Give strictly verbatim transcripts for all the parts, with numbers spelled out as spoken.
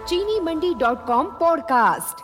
चीनी Mandi dot com podcast.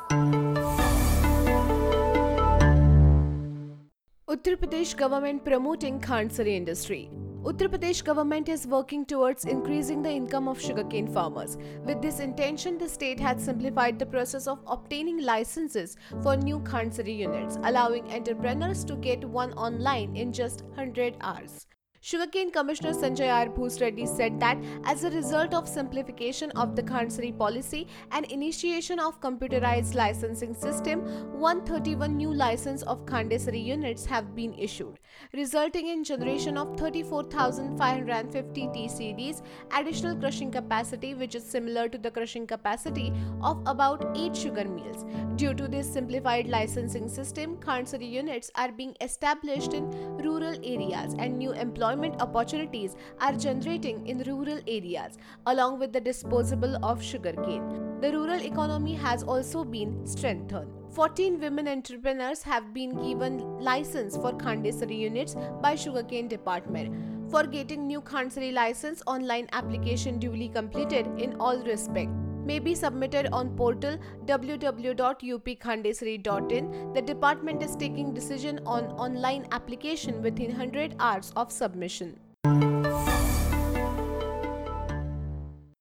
Uttar Pradesh government promoting Khansari industry. Uttar Pradesh government is working towards increasing the income of sugarcane farmers. With this intention, the state has simplified the process of obtaining licenses for new Khansari units, allowing entrepreneurs to get one online in just one hundred hours. Sugarcane Commissioner Sanjay R. Bhusreddy said that as a result of simplification of the Khansari policy and initiation of computerized licensing system, one hundred thirty-one new license of Khandesari units have been issued, resulting in generation of thirty-four thousand five hundred fifty T C Ds additional crushing capacity, which is similar to the crushing capacity of about eight sugar mills. Due to this simplified licensing system, Khansari units are being established in rural areas and new employment opportunities are generating in rural areas along with the disposable of sugarcane. The rural economy has also been strengthened. fourteen women entrepreneurs have been given license for Khandesari units by Sugarcane Department. For getting new Khansari license, online application duly completed in all respect may be submitted on portal w w w dot u p khandesari dot in. The department is taking decision on online application within one hundred hours of submission.